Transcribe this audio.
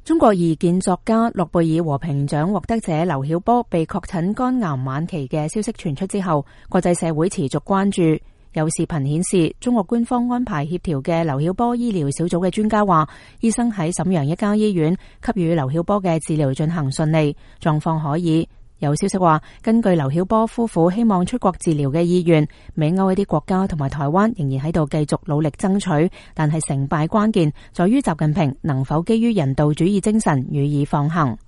中國異見作家、諾貝爾和平獎獲得者劉曉波被確診肝癌晚期嘅消息傳出之後，國際社會持續關注。有視頻顯示，中國官方安排協調嘅劉曉波醫療小組嘅專家話，醫生喺瀋陽一家醫院給予劉曉波嘅治療進行順利，狀況可以。有消息話，根據劉曉波夫婦希望出國治療嘅意願，美歐一啲國家同埋台灣仍然喺度繼續努力爭取，但係成敗關鍵在於習近平能否基於人道主義精神予以放行。